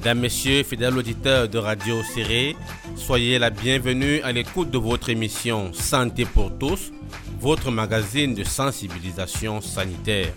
Mesdames, Messieurs, fidèles auditeurs de Radio Serré, soyez la bienvenue à l'écoute de votre émission Santé pour tous, votre magazine de sensibilisation sanitaire.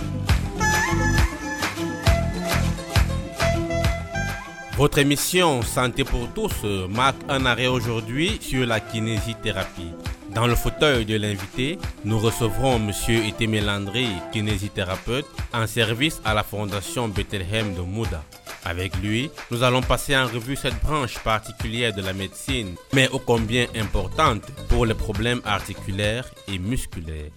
Votre émission Santé pour tous marque un arrêt aujourd'hui sur la kinésithérapie. Dans le fauteuil de l'invité, nous recevrons M. Itemé Landry, kinésithérapeute, en service à la Fondation Bethlehem de Mouda. Avec lui, nous allons passer en revue cette branche particulière de la médecine, mais ô combien importante pour les problèmes articulaires et musculaires.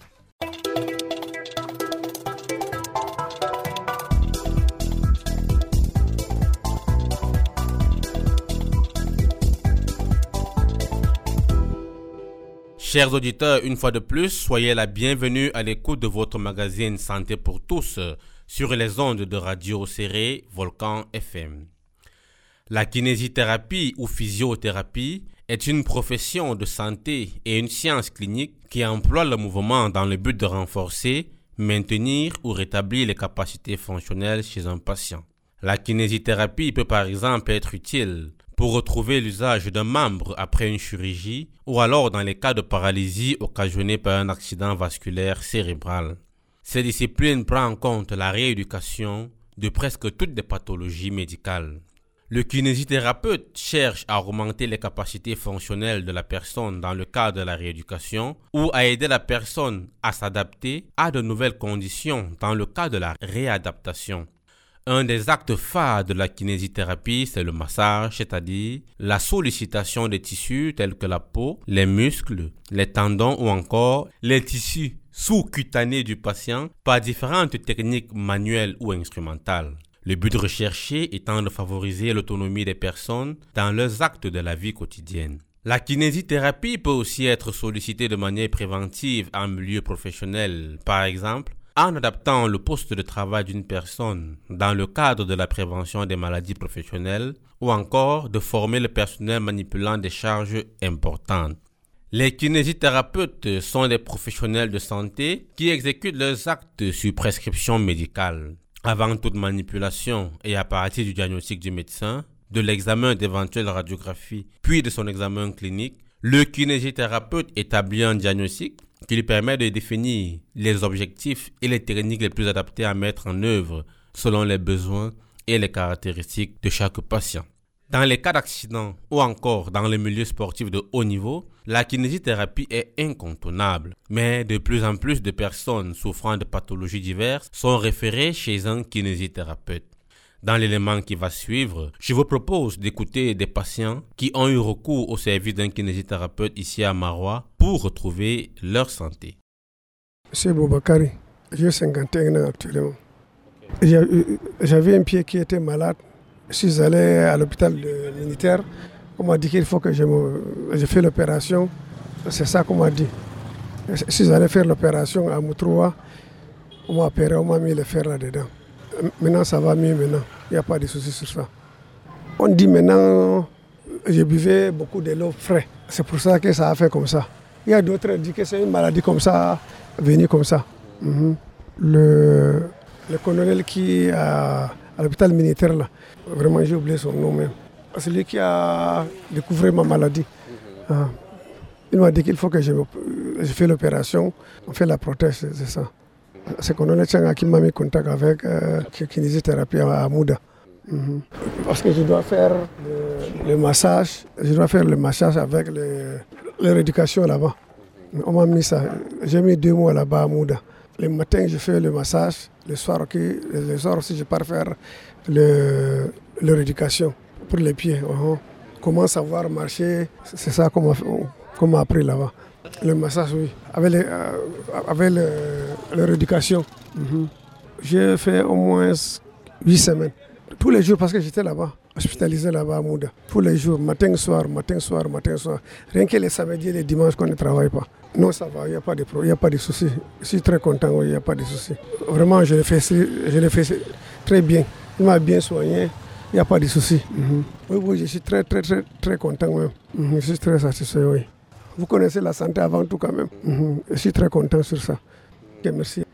Chers auditeurs, une fois de plus, soyez la bienvenue à l'écoute de votre magazine Santé pour tous sur les ondes de Radio Serré, Volcan FM. La kinésithérapie ou physiothérapie est une profession de santé et une science clinique qui emploie le mouvement dans le but de renforcer, maintenir ou rétablir les capacités fonctionnelles chez un patient. La kinésithérapie peut par exemple être utile pour retrouver l'usage d'un membre après une chirurgie ou alors dans les cas de paralysie occasionnée par un accident vasculaire cérébral. Cette discipline prend en compte la rééducation de presque toutes les pathologies médicales. Le kinésithérapeute cherche à augmenter les capacités fonctionnelles de la personne dans le cadre de la rééducation ou à aider la personne à s'adapter à de nouvelles conditions dans le cas de la réadaptation. Un des actes phares de la kinésithérapie, c'est le massage, c'est-à-dire la sollicitation des tissus tels que la peau, les muscles, les tendons ou encore les tissus sous-cutanés du patient par différentes techniques manuelles ou instrumentales. Le but recherché étant de favoriser l'autonomie des personnes dans leurs actes de la vie quotidienne. La kinésithérapie peut aussi être sollicitée de manière préventive en milieu professionnel, par exemple, en adaptant le poste de travail d'une personne dans le cadre de la prévention des maladies professionnelles ou encore de former le personnel manipulant des charges importantes. Les kinésithérapeutes sont des professionnels de santé qui exécutent leurs actes sur prescription médicale. Avant toute manipulation et à partir du diagnostic du médecin, de l'examen d'éventuelles radiographies puis de son examen clinique, le kinésithérapeute établit un diagnostic qui lui permet de définir les objectifs et les techniques les plus adaptées à mettre en œuvre selon les besoins et les caractéristiques de chaque patient. Dans les cas d'accident ou encore dans le milieu sportif de haut niveau, la kinésithérapie est incontournable, mais de plus en plus de personnes souffrant de pathologies diverses sont référées chez un kinésithérapeute. Dans l'élément qui va suivre, je vous propose d'écouter des patients qui ont eu recours au service d'un kinésithérapeute ici à Marois pour retrouver leur santé. C'est Boubakari, j'ai 51 ans actuellement. J'avais un pied qui était malade. Je suis allé à l'hôpital militaire. On m'a dit qu'il faut que je fasse l'opération. C'est ça qu'on m'a dit. Je suis allé faire l'opération à Moutroua. On m'a opéré, on m'a mis le fer là-dedans. Maintenant, ça va mieux maintenant. Il n'y a pas de souci sur ça. On dit maintenant, je buvais beaucoup de l'eau fraîche. C'est pour ça que ça a fait comme ça. Il y a d'autres qui disent que c'est une maladie comme ça, venue comme ça. Le colonel qui est à l'hôpital militaire, là, vraiment j'ai oublié son nom même. C'est lui qui a découvert ma maladie. Il m'a dit qu'il faut que je fasse l'opération, on fait la prothèse, c'est ça. C'est qu'on a qui m'a mis en contact avec kinésithérapie à Mouda. Parce que je dois faire le massage, avec les rééducations là-bas. On m'a mis ça. J'ai mis 2 mois là-bas à Mouda. Le matin, je fais le massage. Le soir aussi, je pars faire le rééducation pour les pieds. Comment savoir marcher, c'est ça qu'on m'a appris là-bas. Le massage, oui. Avec la rééducation. J'ai fait au moins 8 semaines. Tous les jours, parce que j'étais là-bas, hospitalisé là-bas à Mouda. Tous les jours, matin, soir. Rien que les samedis et les dimanches qu'on ne travaille pas. Non, ça va, il n'y a pas de souci. Je suis très content, oui, il n'y a pas de souci. Vraiment, je l'ai fait très bien. Il m'a bien soigné, il n'y a pas de souci. Oui, je suis très content même. Je suis très satisfait, oui. Vous connaissez la santé avant tout quand même. Je suis très content sur ça. Okay, merci.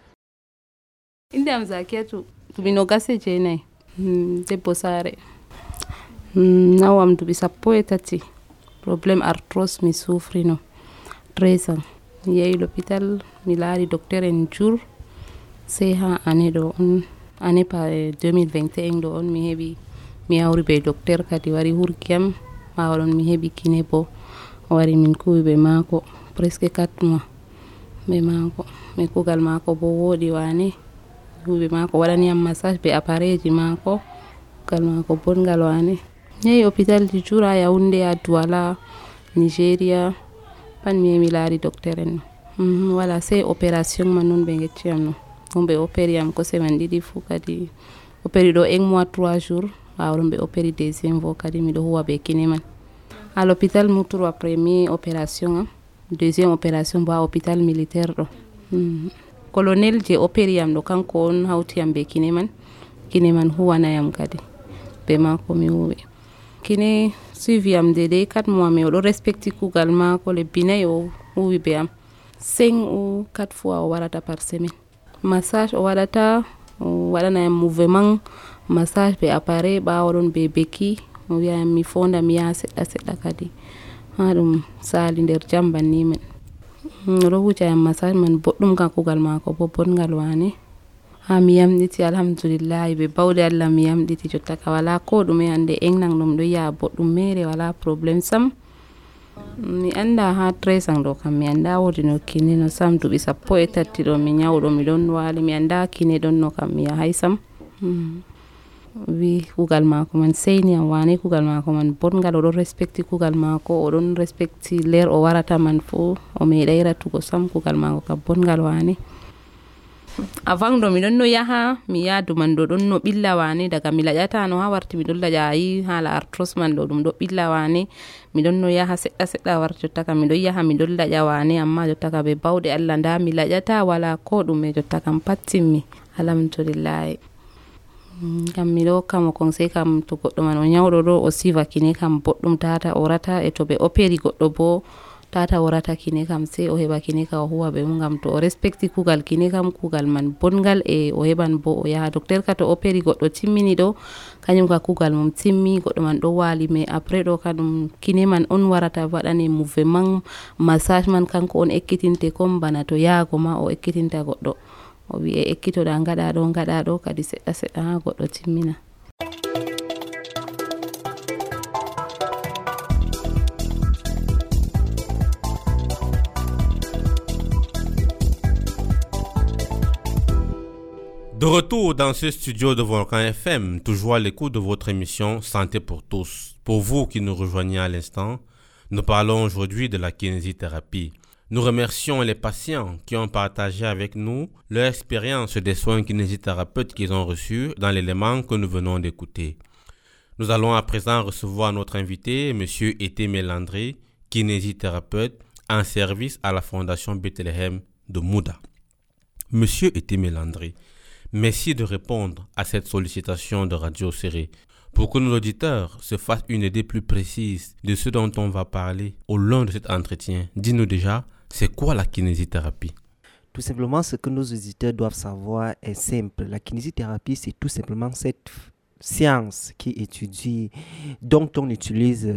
Nawam duɓi sappo e tati probléme arthrose mi sufrino 13 ans mi yehi l'hôpital mi laari docteur en jour sey ha année ɗo on année pa 2021 ɗo on mi heɓi mi hawri be docteur kadi wari hurgiyam ɓawa ɗon mi heɓi kiné bo o wari min kuwi be maako presque 4 mois be maako mi kugal maako bo woɗi wane kuwi be maako waɗaniyam massage be appareil ji maako kugal maako bongal wane yehi hôpital du jour à Yaoundé à Douala Nigeria pan mi laari docteur en voilà c'est opération man non ɓe gecciyam no ɗum ɓe opéri yam ko semaine ɗiɗi fuu kadi opéri ɗo 1 mois 3 jours ɓawa ɓe opéri deuxième fois kadi miɗo huwa ɓe kiné man à l'hôpital Moutourwa premier opération deuxième opération bo à hôpital militaire ɗo colonel je opéri yam ɗo kanko on hawtiyam be kiné man huwanayam kadi be maako mi huwi kiné suivi am de 4 mois mais oɗo respecti kugal maako lebbi 4 o huwi be am 5 ou 4 fois o warata par semaine massage o waɗata o waɗanayam mouvement massage be appareil ɓawa ɗon be beki o wiyayam mi fonda mi yaha seɗɗa seɗɗa kadi ha ɗum sali nder jam banni men oɗo hujayam massage man boɗɗum ka kugal maako bo bongal wane ha mi yamɗiti alhamdulillahi ɓe bawɗe Allah mi yamɗiti jotta ka wala ko ɗume hande engnan ɗum ɗo yaha boɗɗum mere wala probléme sam mi anda ha 13 ans ɗo kam mi anda wodi no kiné no sam duɓi sappo e tati ɗo mi nyawɗo mi ɗon wali mi anda kiné ɗon no kam mi yahay sam wi kugal maako man seyni am wane kugal maako man bongal oɗon respecti kugal maako oɗon respecti ler o warata man fuu o meeɗay ratugo sam kugal maako ka bongal wane avant ɗo miɗon no yaha mi yaadu man ɗo ɗon no ɓilla wane daga mi laƴata no ha warti miɗon laƴa ayi hala arthrose man ɗo ɗum ɗo ɓilla wane miɗon no yaha seɗɗa seɗɗa warti jotta kam miɗon yaha miɗon laƴa wane amma jotta ka ɓe bawɗe Allah nda mi laƴata wala ko ɗume jotta kam pat timmi alhamdulillahi kam miɗo kam o conseil kam to goɗɗo man o nyawɗo ɗo o siva kiné kam boɗɗum tata o rata e to ɓe opéri goɗɗo bo tata o rata kiné kam sey o heɓa kiné ka o huwa ɓe ngam to o respecti kugal kiné kam kugal man bongal e o heɓan bo o yaha docteur ka to opéri goɗɗo timmini ɗo kañum ka kugal mum timmi goɗɗo man ɗo wali mais après ɗo ka ɗum kiné man on warata waɗane mouvement massage man kanko on ekkitinte comme bana to yaago ma o ekkitinta goɗɗo o wi'e ekkitoɗa gaɗa ɗo kadi seɗɗa seɗɗa ha goɗɗo timmina. De retour dans ce studio de Volcan FM, toujours à l'écoute de votre émission Santé pour tous. Pour vous qui nous rejoignez à l'instant, nous parlons aujourd'hui de la kinésithérapie. Nous remercions les patients qui ont partagé avec nous leur expérience des soins kinésithérapeutes qu'ils ont reçus dans l'élément que nous venons d'écouter. Nous allons à présent recevoir notre invité, M. Etémé Landry, kinésithérapeute en service à la Fondation Bethléem de Mouda. M. Etémé Landry, merci de répondre à cette sollicitation de Radio Serré. Pour que nos auditeurs se fassent une idée plus précise de ce dont on va parler au long de cet entretien, dis-nous déjà, c'est quoi la kinésithérapie? Tout simplement, ce que nos auditeurs doivent savoir est simple. La kinésithérapie, c'est tout simplement cette science qui étudie, dont on utilise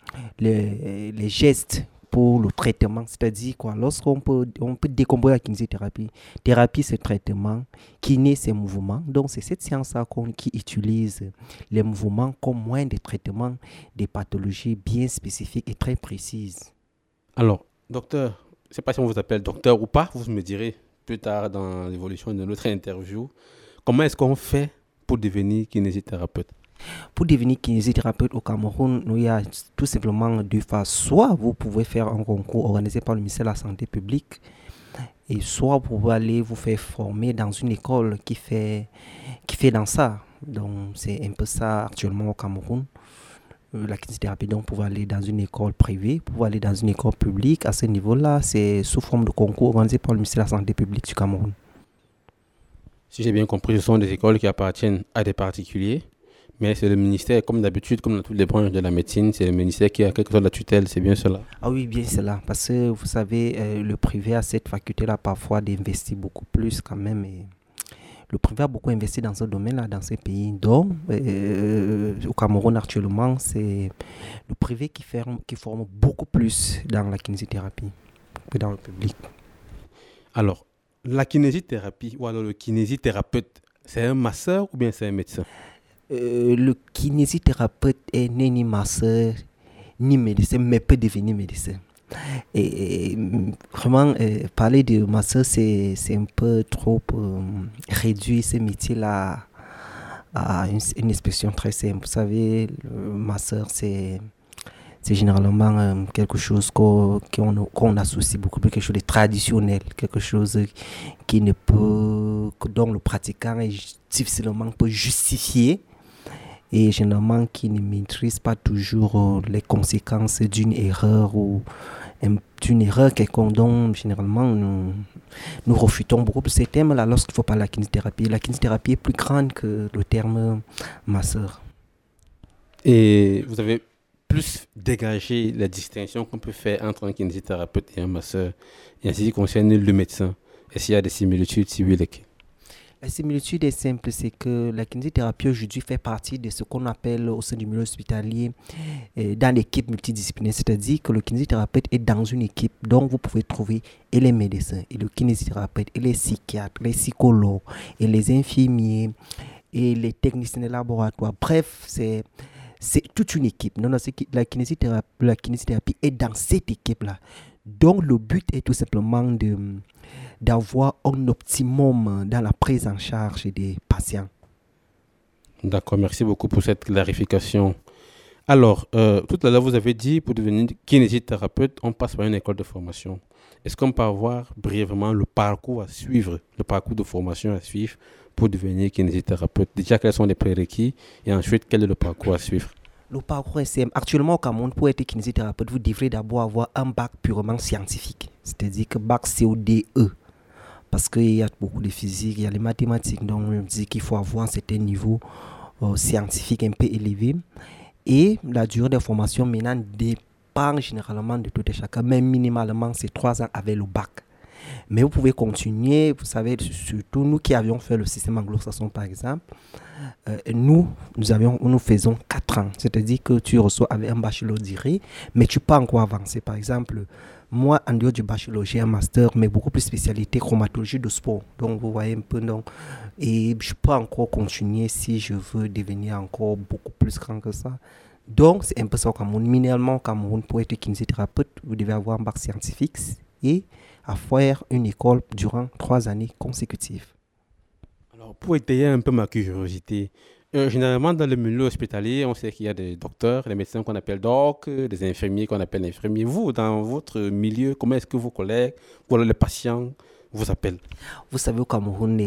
les gestes pour le traitement. C'est-à-dire quoi, lorsqu'on peut décomposer la kinésithérapie, thérapie c'est traitement, kiné c'est mouvement. Donc c'est cette science-là qui utilise les mouvements comme moyen de traitement des pathologies bien spécifiques et très précises. Alors, docteur, je ne sais pas si on vous appelle docteur ou pas, vous me direz plus tard dans l'évolution de notre interview, comment est-ce qu'on fait pour devenir kinésithérapeute? Pour devenir kinésithérapeute au Cameroun, il y a tout simplement deux phases. Soit vous pouvez faire un concours organisé par le ministère de la Santé publique, et soit vous pouvez aller vous faire former dans une école qui fait dans ça. Donc c'est un peu ça actuellement au Cameroun. La kinésithérapie, donc pour aller dans une école privée, pour aller dans une école publique, à ce niveau-là, c'est sous forme de concours organisé par le ministère de la Santé publique du Cameroun. Si j'ai bien compris, ce sont des écoles qui appartiennent à des particuliers, mais c'est le ministère, comme d'habitude, comme dans toutes les branches de la médecine, c'est le ministère qui a quelque chose de la tutelle, c'est bien cela? Ah oui, bien cela, parce que vous savez, le privé a cette faculté-là parfois d'investir beaucoup plus quand même, et Le privé a beaucoup investi dans ce domaine-là, dans ces pays. Donc, au Cameroun actuellement, c'est le privé qui forme beaucoup plus dans la kinésithérapie que dans le public. Alors, la kinésithérapie ou alors le kinésithérapeute, c'est un masseur ou bien c'est un médecin? Le kinésithérapeute est ni masseur ni médecin, mais peut devenir médecin. Et vraiment, parler de masseur, c'est un peu trop réduire ce métier-là à une expression très simple. Vous savez, le masseur, c'est généralement quelque chose qu'on associe beaucoup plus, quelque chose de traditionnel, quelque chose dont le pratiquant est difficilement peut justifier et généralement qui ne maîtrise pas toujours les conséquences d'une erreur ou d'une erreur quelconque dont généralement nous refutons beaucoup de ces thèmes-là lorsqu'il faut parler de la kinésithérapie. La kinésithérapie est plus grande que le terme masseur. Et vous avez plus dégagé la distinction qu'on peut faire entre un kinésithérapeute et un masseur, et ainsi qui concerne le médecin. Est-ce qu'il y a des similitudes, si oui, lesquelles? La similitude est simple, c'est que la kinésithérapie aujourd'hui fait partie de ce qu'on appelle au sein du milieu hospitalier dans l'équipe multidisciplinaire. C'est-à-dire que le kinésithérapeute est dans une équipe dont vous pouvez trouver et les médecins, et le kinésithérapeute, et les psychiatres, les psychologues, et les infirmiers, et les techniciens de laboratoire. Bref, c'est toute une équipe. La kinésithérapie est dans cette équipe-là. Donc le but est tout simplement d'avoir un optimum dans la prise en charge des patients. D'accord, merci beaucoup pour cette clarification. Alors, tout à l'heure, vous avez dit, pour devenir kinésithérapeute, on passe par une école de formation. Est-ce qu'on peut avoir brièvement le parcours à suivre, le parcours de formation à suivre pour devenir kinésithérapeute? Déjà, quels sont les prérequis et ensuite, quel est le parcours à suivre? Le parcours est simple. Actuellement, au Cameroun, pour être kinésithérapeute, vous devrez d'abord avoir un bac purement scientifique. C'est-à-dire que bac CODE. Parce qu'il y a beaucoup de physique, il y a les mathématiques. Donc, on dit qu'il faut avoir un certain niveau scientifique un peu élevé. Et la durée de formation maintenant dépend généralement de tout et chacun. Mais minimalement, c'est 3 ans avec le bac. Mais vous pouvez continuer, vous savez, surtout nous qui avions fait le système anglo-saxon par exemple, nous faisons 4 ans. C'est-à-dire que tu reçois avec un bachelor direct, mais tu peux encore avancer. Par exemple, moi, en dehors du bachelor, j'ai un master, mais beaucoup plus spécialité chromatologie de sport. Donc, vous voyez un peu, donc, et je peux encore continuer si je veux devenir encore beaucoup plus grand que ça. Donc, c'est un peu ça au Cameroun. Minimalement, au Cameroun, pour être kinésithérapeute, vous devez avoir un bac scientifique et à faire une école durant 3 années consécutives. Alors, pour étayer un peu ma curiosité, généralement dans le milieu hospitalier, on sait qu'il y a des docteurs, des médecins qu'on appelle doc, des infirmiers qu'on appelle infirmiers. Vous, dans votre milieu, comment est-ce que vos collègues ou alors les patients vous appellent? Vous savez, au Cameroun,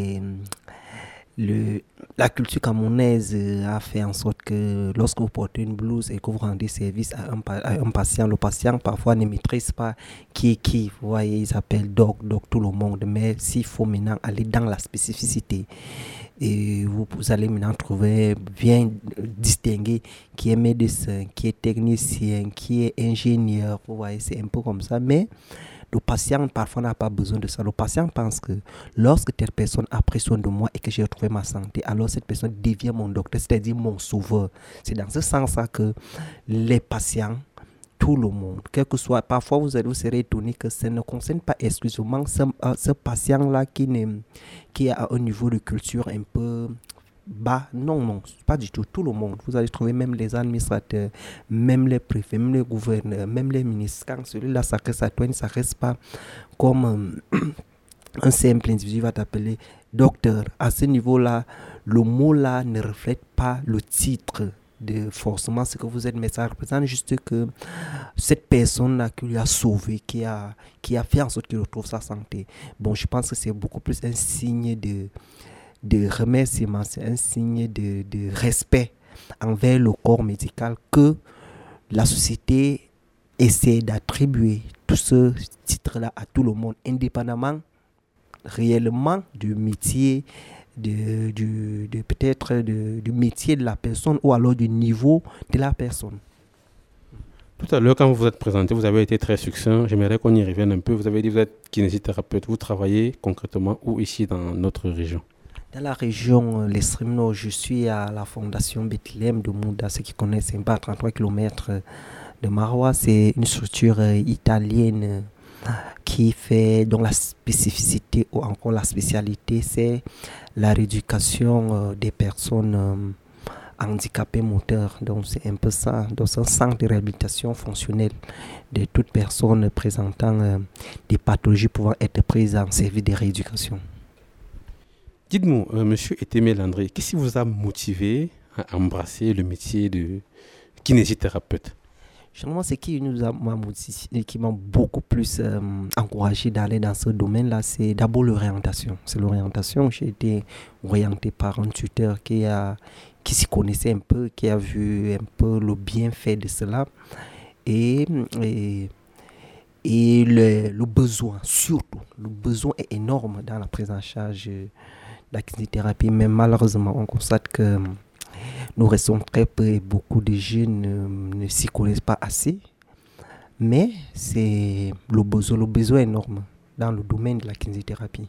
la culture camerounaise a fait en sorte que lorsque vous portez une blouse et que vous rendez service à un patient, le patient parfois ne maîtrise pas qui est qui. Vous voyez, ils appellent doc, tout le monde. Mais s'il faut maintenant aller dans la spécificité, et vous allez maintenant trouver bien distinguer qui est médecin, qui est technicien, qui est ingénieur. Vous voyez, c'est un peu comme ça. Mais le patient, parfois, n'a pas besoin de ça. Le patient pense que lorsque telle personne a pris soin de moi et que j'ai retrouvé ma santé, alors cette personne devient mon docteur, c'est-à-dire mon sauveur. C'est dans ce sens-là que les patients, tout le monde, quel que soit, parfois vous serez étonné que ça ne concerne pas exclusivement ce patient-là qui est à un niveau de culture un peu bas. Non, pas du tout. Tout le monde. Vous allez trouver même les administrateurs, même les préfets, même les gouverneurs, même les ministres. Quand celui-là s'adresse à toi, il ne s'adresse pas comme un simple individu va t'appeler docteur. À ce niveau-là, le mot-là ne reflète pas le titre de forcément ce que vous êtes, mais ça représente juste que cette personne-là qui lui a sauvé, qui a fait en sorte qu'il retrouve sa santé. Bon, je pense que c'est beaucoup plus un signe de remerciement, c'est un signe de respect envers le corps médical que la société essaie d'attribuer tout ce titre-là à tout le monde, indépendamment réellement du métier, peut-être du métier de la personne ou alors du niveau de la personne. Tout à l'heure, quand vous vous êtes présenté, vous avez été très succinct. J'aimerais qu'on y revienne un peu. Vous avez dit que vous êtes kinésithérapeute. Vous travaillez concrètement où ici dans notre région? Dans la région, l'extrême nord, je suis à la fondation Bethléem de Mouda. Ceux qui connaissent, c'est pas à 33 km de Maroua. C'est une structure italienne qui fait, dont la spécificité ou encore la spécialité, c'est la rééducation des personnes handicapées moteurs. Donc c'est un peu ça. Donc c'est un centre de réhabilitation fonctionnelle de toute personne présentant des pathologies pouvant être prises en service de rééducation. Dites-nous, monsieur Etemel André, qu'est-ce qui vous a motivé à embrasser le métier de kinésithérapeute? Généralement, ce qui qui m'a beaucoup plus encouragé d'aller dans ce domaine-là, c'est d'abord l'orientation. C'est l'orientation. J'ai été orienté par un tuteur qui s'y connaissait un peu, qui a vu un peu le bienfait de cela. Et le besoin, surtout, le besoin est énorme dans la prise en charge de la kinésithérapie. Mais malheureusement, on constate que nous restons très peu et beaucoup de jeunes ne s'y connaissent pas assez. Mais c'est le besoin est énorme dans le domaine de la kinésithérapie.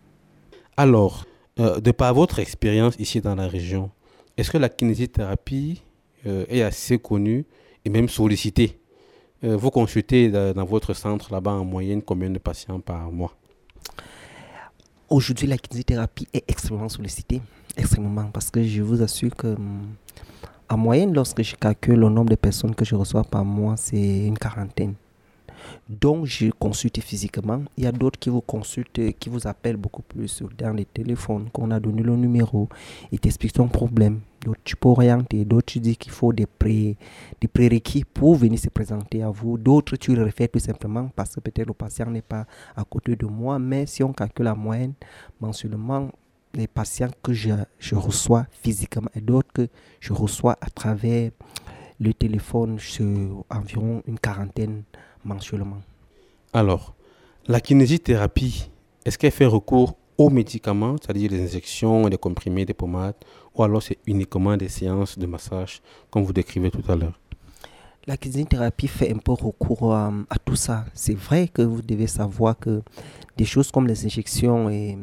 Alors, de par votre expérience ici dans la région, est-ce que la kinésithérapie est assez connue et même sollicitée? Vous consultez dans votre centre là-bas en moyenne combien de patients par mois? Aujourd'hui, la kinésithérapie est extrêmement sollicitée. Extrêmement, parce que je vous assure que en moyenne, lorsque je calcule le nombre de personnes que je reçois par mois, c'est une quarantaine. Donc, je consulte physiquement. Il y a d'autres qui vous consultent, qui vous appellent beaucoup plus dans les téléphones, qu'on a donné le numéro, ils t'expliquent ton problème. D'autres, tu peux orienter. D'autres, tu dis qu'il faut des prérequis pour venir se présenter à vous. D'autres, tu le refais tout simplement parce que peut-être le patient n'est pas à côté de moi. Mais si on calcule la moyenne, mensuellement, les patients que je reçois physiquement et d'autres que je reçois à travers le téléphone, c'est environ une quarantaine mensuellement. Alors, la kinésithérapie, est-ce qu'elle fait recours aux médicaments, c'est-à-dire les injections, les comprimés, des pommades, ou alors c'est uniquement des séances de massage, comme vous décrivez tout à l'heure? La kinésithérapie fait un peu recours à tout ça. C'est vrai que vous devez savoir que des choses comme les injections et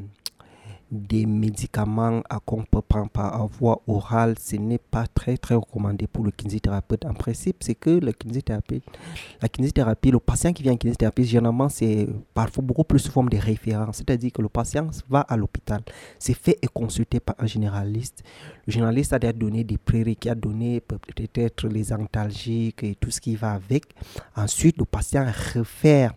des médicaments qu'on peut prendre par voie orale, ce n'est pas très très recommandé pour le kinésithérapeute. En principe, c'est que la kinésithérapie, le patient qui vient en kinésithérapie, généralement, c'est parfois beaucoup plus sous forme de référence. C'est-à-dire que le patient va à l'hôpital, c'est fait et consulté par un généraliste. Le généraliste a donné des prérequis, a donné peut-être les antalgiques et tout ce qui va avec. Ensuite, le patient réfère.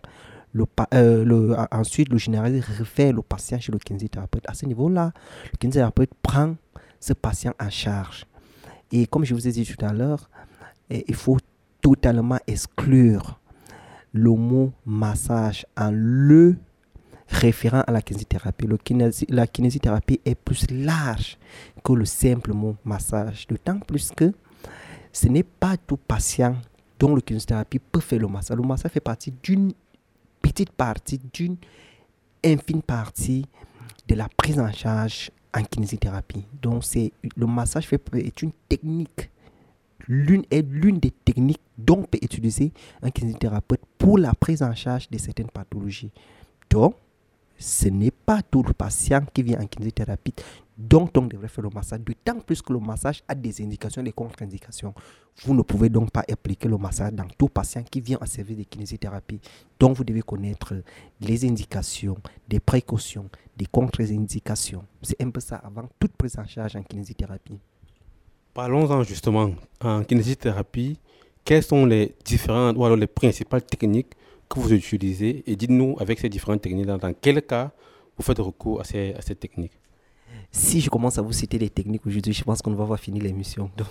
Ensuite, le généraliste réfère le patient chez le kinésithérapeute. À ce niveau-là, le kinésithérapeute prend ce patient en charge. Et comme je vous ai dit tout à l'heure, il faut totalement exclure le mot massage en le référant à la kinésithérapie. La kinésithérapie est plus large que le simple mot massage. D'autant plus que ce n'est pas tout patient dont le kinésithérapie peut faire le massage. Le massage fait partie d'une petite partie, d'une infime partie de la prise en charge en kinésithérapie. Donc, le massage est une technique, l'une des techniques dont peut utiliser un kinésithérapeute pour la prise en charge de certaines pathologies. Donc, ce n'est pas tout le patient qui vient en kinésithérapie dont on devrait faire le massage, d'autant plus que le massage a des indications et des contre-indications. Vous ne pouvez donc pas appliquer le massage dans tout patient qui vient en service de kinésithérapie. Donc vous devez connaître les indications, des précautions, des contre-indications. C'est un peu ça avant toute prise en charge en kinésithérapie. Parlons-en justement. En kinésithérapie, quelles sont les différentes ou alors les principales techniques que vous utilisez, et dites-nous avec ces différentes techniques, dans quel cas vous faites recours à ces techniques? Si je commence à vous citer les techniques aujourd'hui, je pense qu'on ne va pas finir l'émission. Donc,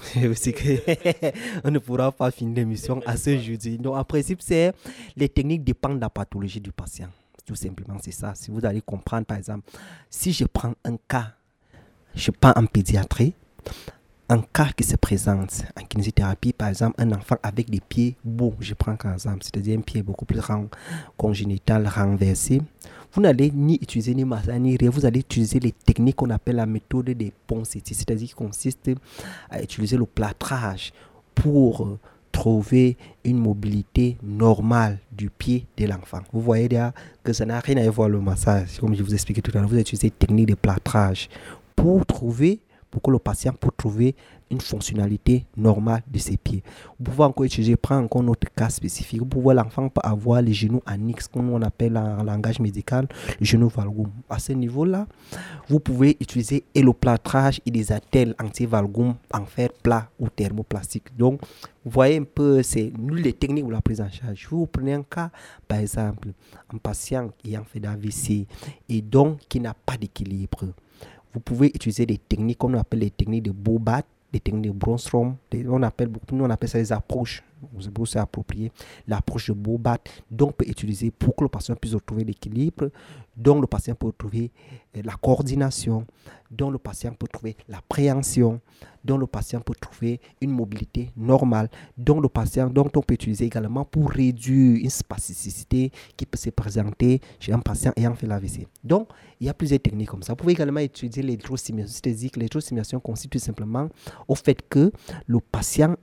on ne pourra pas finir l'émission à ce jeudi. Donc, en principe, les techniques dépendent de la pathologie du patient. Tout simplement, c'est ça. Si vous allez comprendre, par exemple, si je prends un cas, je prends en pédiatrie, un cas qui se présente en kinésithérapie, par exemple, un enfant avec des pieds beaux, je prends comme exemple, c'est-à-dire un pied beaucoup plus congénital, renversé. Vous n'allez ni utiliser ni massage ni rien, vous allez utiliser les techniques qu'on appelle la méthode des Ponseti, c'est-à-dire qui consiste à utiliser le plâtrage pour trouver une mobilité normale du pied de l'enfant. Vous voyez déjà que ça n'a rien à voir le massage, comme je vous expliquais tout à l'heure. Vous utilisez des techniques de plâtrage pour que le patient puisse trouver une fonctionnalité normale de ses pieds. Vous pouvez encore utiliser, prendre encore notre cas spécifique. Vous pouvez l'enfant peut avoir les genoux annexes, comme on appelle en langage médical, le genou valgum. À ce niveau-là, vous pouvez utiliser éloplâtrage et des attelles anti-valgum en fer plat ou thermoplastique. Donc, vous voyez un peu, c'est les techniques de la prise en charge. Vous prenez un cas, par exemple, un patient ayant fait d'AVC et donc qui n'a pas d'équilibre. Vous pouvez utiliser des techniques comme on appelle les techniques de Bobat, des techniques de Bronsrom, nous on appelle ça les approches, c'est approprié, l'approche de Bobat, donc on peut utiliser pour que le patient puisse retrouver l'équilibre, donc le patient peut retrouver la coordination, donc le patient peut trouver l'appréhension, donc le patient peut trouver une mobilité normale, donc on peut utiliser également pour réduire une spasticité qui peut se présenter chez un patient ayant fait l'AVC. Donc, il y a plusieurs techniques comme ça. Vous pouvez également utiliser l'électrostimulation, c'est-à-dire que l'électrostimulation consiste tout simplement au fait que le patient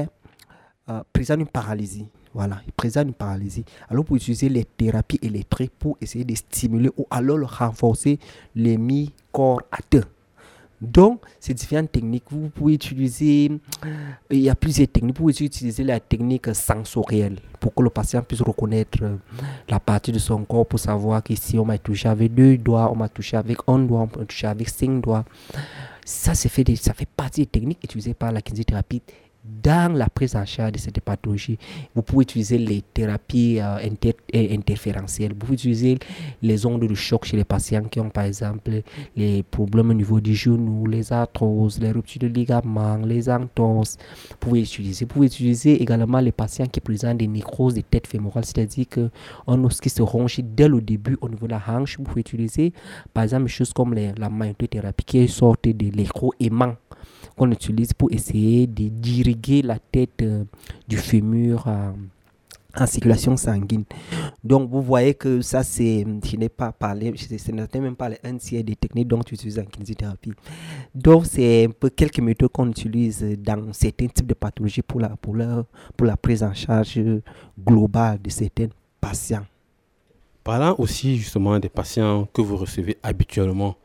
présente une paralysie. Voilà, il présente une paralysie. Alors, pour utiliser les thérapies électriques pour essayer de stimuler ou alors le renforcer les mi-corps atteints. Donc, ces différentes techniques, vous pouvez utiliser, il y a plusieurs techniques. Vous pouvez utiliser la technique sensorielle pour que le patient puisse reconnaître la partie de son corps pour savoir qu'ici, on m'a touché avec 2 doigts, on m'a touché avec 1 doigt, on m'a touché avec 5 doigts. Ça fait partie des techniques utilisées par la kinésithérapie dans la prise en charge de cette pathologie. Vous pouvez utiliser les thérapies interférentielles. Vous pouvez utiliser les ondes de choc chez les patients qui ont par exemple les problèmes au niveau du genou, les arthroses, les ruptures de ligaments, les entorses. Vous pouvez utiliser également les patients qui présentent des nécroses de tête fémorale, c'est-à-dire qu'un os qui se ronge dès le début au niveau de la hanche. Vous pouvez utiliser par exemple des choses comme la magnétothérapie qui est sorte de l'électroaimant qu'on utilise pour essayer de diriger la tête du fémur en circulation sanguine. Donc, vous voyez que ça, ce n'est même pas un tiers des techniques dont tu utilises en kinésithérapie. Donc, c'est un peu quelques méthodes qu'on utilise dans certains types de pathologies pour la prise en charge globale de certains patients. Parlant aussi justement des patients que vous recevez habituellement,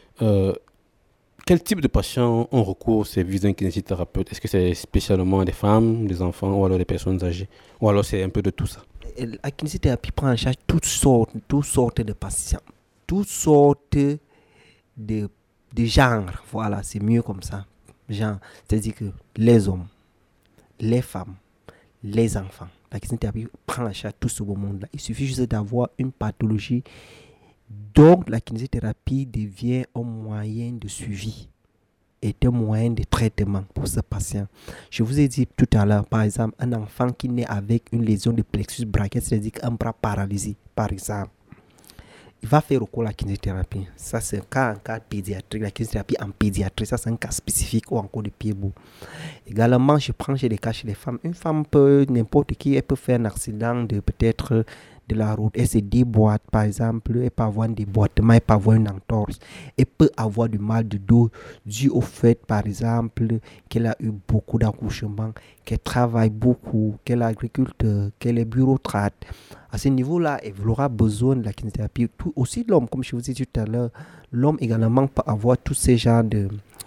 quel type de patients ont recours au service d'un kinésithérapeute? Est-ce que c'est spécialement des femmes, des enfants ou alors des personnes âgées? Ou alors c'est un peu de tout ça? La kinésithérapie prend en charge toutes sortes de patients, toutes sortes de genres. Voilà, c'est mieux comme ça. Genre, c'est-à-dire que les hommes, les femmes, les enfants. La kinésithérapie prend en charge tout ce beau monde-là. Il suffit juste d'avoir une pathologie. Donc, la kinésithérapie devient un moyen de suivi et un moyen de traitement pour ce patient. Je vous ai dit tout à l'heure, par exemple, un enfant qui naît avec une lésion de plexus brachial, c'est-à-dire un bras paralysé, par exemple, il va faire recours à la kinésithérapie. Ça, c'est un cas pédiatrique. La kinésithérapie en pédiatrie, ça, c'est un cas spécifique ou encore de pied-bout. Également, je prends des cas chez les femmes. Une femme peut, n'importe qui, elle peut faire un accident de peut-être de la route, elle se déboîte par exemple, elle peut avoir un déboîtement, elle peut avoir une entorse, elle peut avoir du mal de dos dû au fait par exemple qu'elle a eu beaucoup d'accouchements, qu'elle travaille beaucoup, qu'elle est agriculteur, qu'elle est bureaucrate. À ce niveau-là, elle aura besoin de la kinésithérapie. Aussi l'homme, comme je vous ai dit tout à l'heure, l'homme également peut avoir tous ces genres de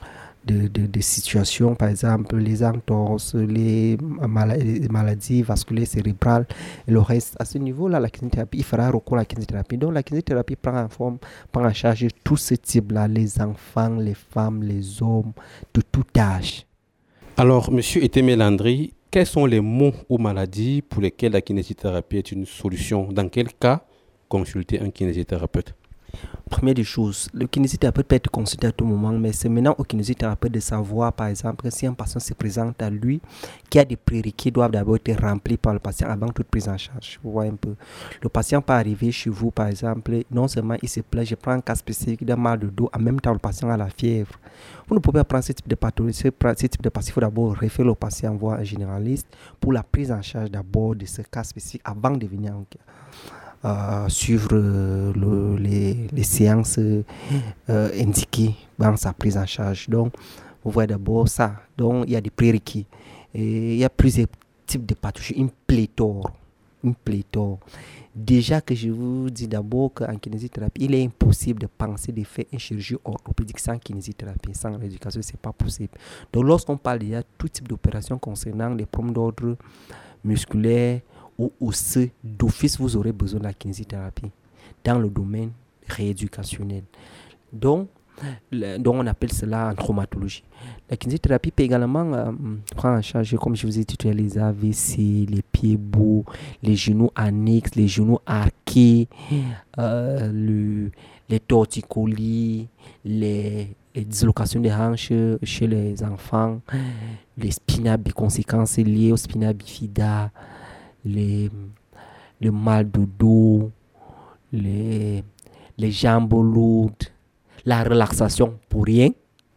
situations, par exemple les entorses, les maladies vasculaires cérébrales et le reste. À ce niveau-là, la kinésithérapie, il fera recours à la kinésithérapie. Donc la kinésithérapie prend en charge tous ces types-là, les enfants, les femmes, les hommes, de tout âge. Alors, monsieur Etemé Landry, quels sont les maux ou maladies pour lesquels la kinésithérapie est une solution? Dans quel cas consulter un kinésithérapeute? Première des choses, le kinésithérapeute peut être consulté à tout moment, mais c'est maintenant au kinésithérapeute de savoir, par exemple, si un patient se présente à lui, qu'il y a des prérequis doivent d'abord être remplis par le patient avant toute prise en charge. Vous voyez un peu. Le patient peut arriver chez vous, par exemple, non seulement il se plaint, je prends un cas spécifique d'un mal de dos, en même temps le patient a la fièvre. Vous ne pouvez pas prendre ce type de pathologie, ce type de patient, il faut d'abord référer le patient voir un généraliste pour la prise en charge d'abord de ce cas spécifique avant de venir en cas. Suivre les séances indiquées dans sa prise en charge. Donc, vous voyez d'abord ça. Donc, il y a des prérequis. Et il y a plusieurs types de pathologies, une pléthore une pléthore. Déjà que je vous dis d'abord qu'en kinésithérapie, il est impossible de penser de faire une chirurgie orthopédique sans kinésithérapie, sans rééducation, c'est pas possible. Donc lorsqu'on parle de tout type d'opération concernant les problèmes d'ordre musculaire ou osseux, d'office, vous aurez besoin de la kinésithérapie dans le domaine rééducationnel. Donc on appelle cela en traumatologie. La kinésithérapie peut également prendre en charge, comme je vous ai dit, les AVC, les pieds beaux, les genoux annexes, les genoux arqués, les torticolis, les dislocations des hanches chez les enfants, les spina conséquences liées au spina bifida, le mal de dos, les jambes lourdes, la relaxation pour rien.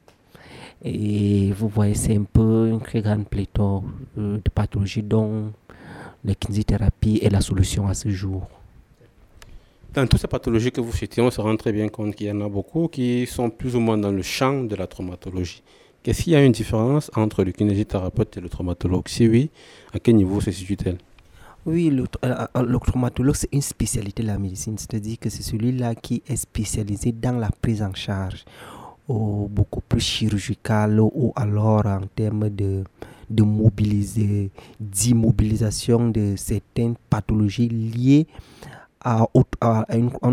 Et vous voyez, c'est un peu une très grande pléthore de pathologies dont la kinésithérapie est la solution à ce jour. Dans toutes ces pathologies que vous citez, on se rend très bien compte qu'il y en a beaucoup qui sont plus ou moins dans le champ de la traumatologie. Qu'est-ce qu'il y a une différence entre le kinésithérapeute et le traumatologue? Si oui, à quel niveau se situe-t-elle? Oui, le traumatologue, c'est une spécialité de la médecine, c'est-à-dire que c'est celui-là qui est spécialisé dans la prise en charge, beaucoup plus chirurgicale ou alors en termes d'immobilisation de certaines pathologies liées à un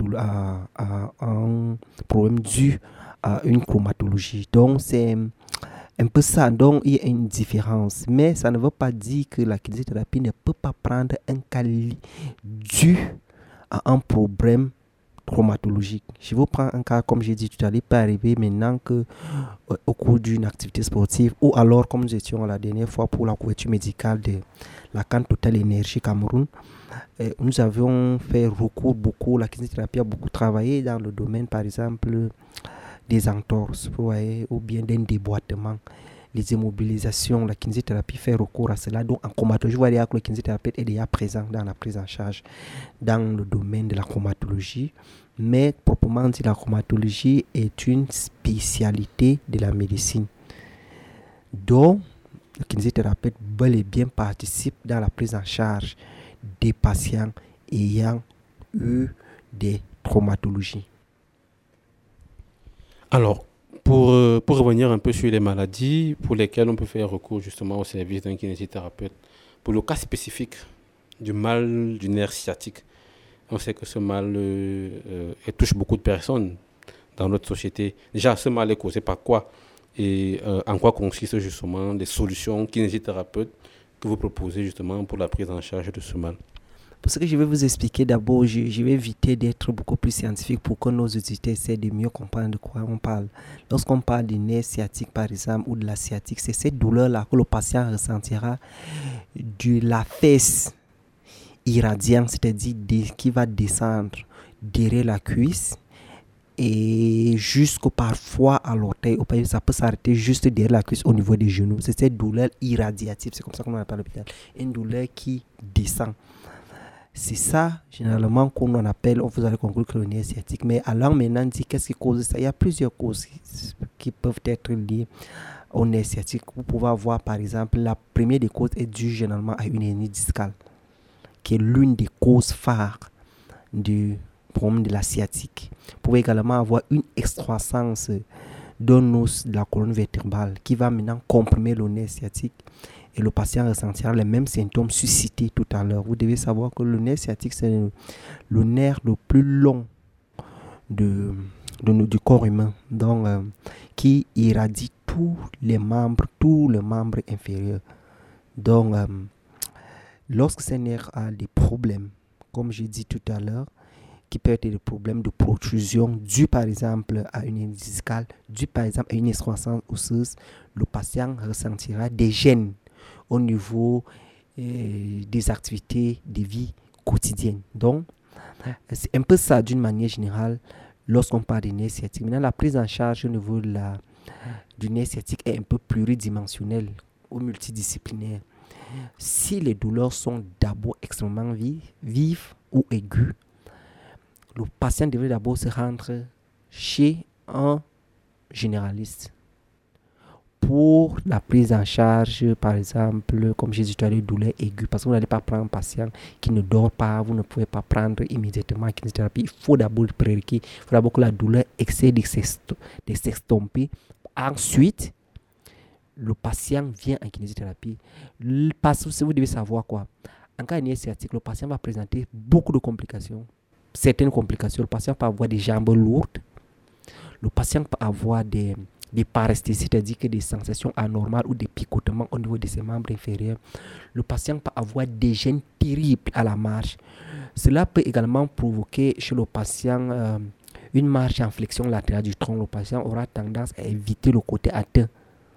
problème dû à une chromatologie. Donc, c'est un peu ça, donc il y a une différence. Mais ça ne veut pas dire que la kinésithérapie ne peut pas prendre un cas dû à un problème traumatologique. Je vous prends un cas, comme j'ai dit tout à l'heure, il peut arriver maintenant que au cours d'une activité sportive ou alors comme nous étions la dernière fois pour la couverture médicale de la CAN Total Énergie Cameroun, nous avions fait recours beaucoup, la kinésithérapie a beaucoup travaillé dans le domaine par exemple des entorses, vous voyez, ou bien d'un déboîtement, les immobilisations. La kinésithérapie fait recours à cela. Donc en chromatologie, vous voyez que le kinésithérapeute est déjà présent dans la prise en charge dans le domaine de la chromatologie. Mais proprement dit, la chromatologie est une spécialité de la médecine. Donc le kinésithérapeute bel et bien participe dans la prise en charge des patients ayant eu des traumatologies. Alors, pour revenir un peu sur les maladies pour lesquelles on peut faire recours justement au service d'un kinésithérapeute, pour le cas spécifique du mal du nerf sciatique, on sait que ce mal touche beaucoup de personnes dans notre société. Déjà, ce mal est causé par quoi? Et en quoi consistent justement les solutions kinésithérapeutes que vous proposez justement pour la prise en charge de ce mal? Pour ce que je vais vous expliquer, d'abord, je vais éviter d'être beaucoup plus scientifique pour que nos auditeurs essaient de mieux comprendre de quoi on parle. Lorsqu'on parle du nerf sciatique, par exemple, ou de la sciatique, c'est cette douleur-là que le patient ressentira de la fesse irradiante, c'est-à-dire qui va descendre derrière la cuisse et jusqu'au parfois à l'orteil. Ça peut s'arrêter juste derrière la cuisse au niveau des genoux. C'est cette douleur irradiative, c'est comme ça qu'on appelle à l'hôpital. Une douleur qui descend. C'est ça, généralement, qu'on appelle, vous allez conclure que le nerf sciatique. Mais allant maintenant dire qu'est-ce qui cause ça, il y a plusieurs causes qui peuvent être liées au nerf sciatique. Vous pouvez avoir, par exemple, la première des causes est due généralement à une hernie discale, qui est l'une des causes phares du problème de la sciatique. Vous pouvez également avoir une excroissance d'un os de la colonne vertébrale qui va maintenant comprimer le nerf sciatique. Et le patient ressentira les mêmes symptômes suscités tout à l'heure. Vous devez savoir que le nerf sciatique, c'est le nerf le plus long du corps humain, donc qui irradie tous les membres inférieurs. Donc, lorsque ce nerf a des problèmes, comme j'ai dit tout à l'heure, qui peut être des problèmes de protrusion dus par exemple à une hernie discale, dus par exemple à une excroissance osseuse, le patient ressentira des gênes au niveau des activités de vie quotidienne. Donc, c'est un peu ça d'une manière générale lorsqu'on parle de nerf sciatique. Maintenant, la prise en charge au niveau du nerf sciatique est un peu pluridimensionnelle ou multidisciplinaire. Si les douleurs sont d'abord extrêmement vives ou aiguës, le patient devrait d'abord se rendre chez un généraliste pour pour la prise en charge, par exemple, comme j'ai dit tout à l'heure, douleur aiguë, parce que vous n'allez pas prendre un patient qui ne dort pas, vous ne pouvez pas prendre immédiatement la kinésithérapie. Il faut d'abord le prérequis, il faut d'abord que la douleur essaie de s'estomper. Ensuite, le patient vient en kinésithérapie. Parce que vous devez savoir quoi. En cas de sciatique, le patient va présenter beaucoup de complications. Certaines complications, le patient peut avoir des jambes lourdes, le patient peut avoir des paresthésies, c'est-à-dire que des sensations anormales ou des picotements au niveau de ses membres inférieurs. Le patient peut avoir des gênes terribles à la marche. Cela peut également provoquer chez le patient une marche en flexion latérale du tronc. Le patient aura tendance à éviter le côté atteint.